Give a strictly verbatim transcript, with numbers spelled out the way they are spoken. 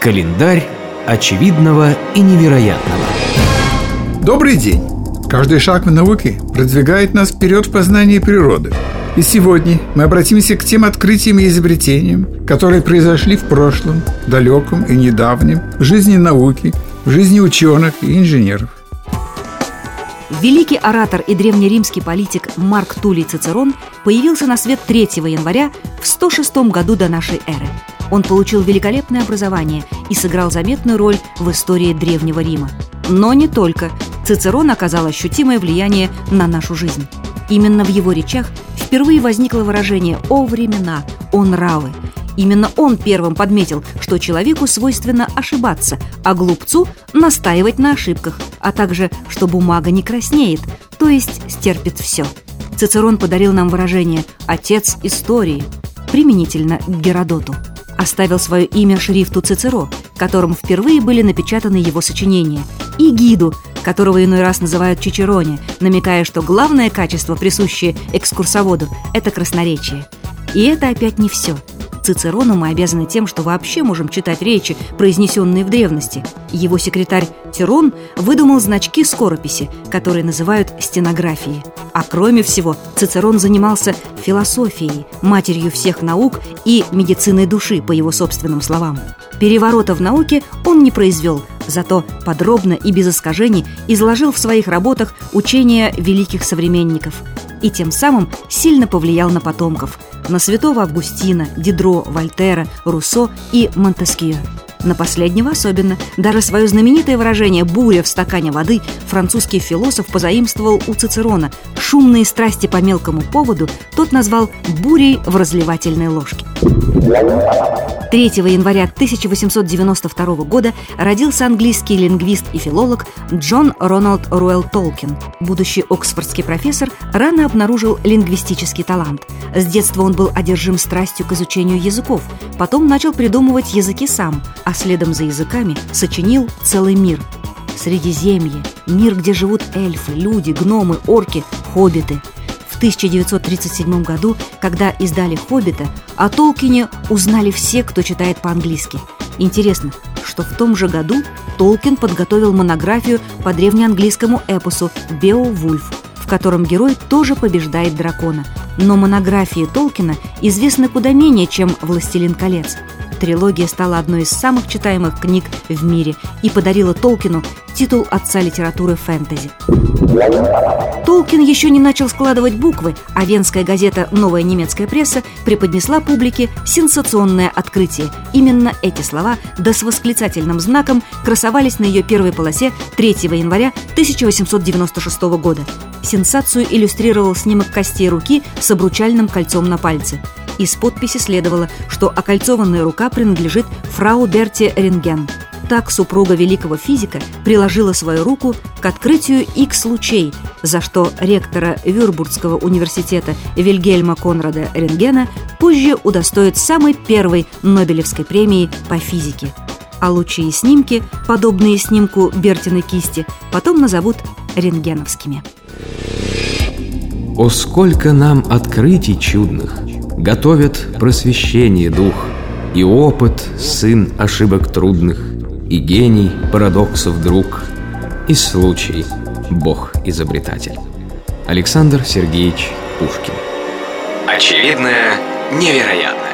Календарь очевидного и невероятного. Добрый день! Каждый шаг в науке продвигает нас вперед в познании природы. И сегодня мы обратимся к тем открытиям и изобретениям, которые произошли в прошлом, далеком и недавнем, в жизни науки, в жизни ученых и инженеров. Великий оратор и древнеримский политик Марк Туллий Цицерон появился на свет третьего января в сто шестом году до нашей эры. Он получил великолепное образование и сыграл заметную роль в истории Древнего Рима. Но не только. Цицерон оказал ощутимое влияние на нашу жизнь. Именно в его речах впервые возникло выражение «о времена», «о нравы». Именно он первым подметил, что человеку свойственно ошибаться, а глупцу настаивать на ошибках, а также, что бумага не краснеет, то есть стерпит все. Цицерон подарил нам выражение «отец истории», применительно к Геродоту. Оставил свое имя шрифту Цицеро, которым впервые были напечатаны его сочинения, и гиду, которого иной раз называют Чичероне, намекая, что главное качество, присущее экскурсоводу, это красноречие. И это опять не все. Цицерону мы обязаны тем, что вообще можем читать речи, произнесенные в древности. Его секретарь Тирон выдумал значки скорописи, которые называют стенографией. А кроме всего, Цицерон занимался философией, матерью всех наук и медициной души, по его собственным словам. Переворота в науке он не произвел, зато подробно и без искажений изложил в своих работах учения великих современников и тем самым сильно повлиял на потомков, на святого Августина, Дидро, Вольтера, Руссо и Монтескье. На последнего особенно. Даже свое знаменитое выражение «буря в стакане воды» французский философ позаимствовал у Цицерона. Шумные страсти по мелкому поводу тот назвал «бурей в разливательной ложке». третьего января тысяча восемьсот девяносто второго года родился английский лингвист и филолог Джон Роналд Руэлл Толкин. Будущий оксфордский профессор рано обнаружил лингвистический талант. С детства он был одержим страстью к изучению языков, потом начал придумывать языки сам, а следом за языками сочинил целый мир. Средиземье, мир, где живут эльфы, люди, гномы, орки, хоббиты. В тысяча девятьсот тридцать седьмом году, когда издали «Хоббита», о Толкине узнали все, кто читает по-английски. Интересно, что в том же году Толкин подготовил монографию по древнеанглийскому эпосу «Беовульф», в котором герой тоже побеждает дракона. Но монографии Толкина известны куда менее, чем «Властелин колец». Трилогия стала одной из самых читаемых книг в мире и подарила Толкину титул отца литературы фэнтези. Толкин еще не начал складывать буквы, а венская газета «Новая немецкая пресса» преподнесла публике сенсационное открытие. Именно эти слова, да с восклицательным знаком, красовались на ее первой полосе третьего января тысяча восемьсот девяносто шестого года. Сенсацию иллюстрировал снимок костей руки с обручальным кольцом на пальце. Из подписи следовало, что окольцованная рука принадлежит фрау Берте Рентген. Так супруга великого физика приложила свою руку к открытию Икс-лучей, за что ректора Вюрцбургского университета Вильгельма Конрада Рентгена позже удостоит самой первой Нобелевской премии по физике. А лучи и снимки, подобные снимку Бертиной кисти, потом назовут рентгеновскими. О, сколько нам открытий чудных готовят просвещение дух, и опыт сын ошибок трудных, и гений парадоксов друг, и случай бог-изобретатель. Александр Сергеевич Пушкин. Очевидное невероятно.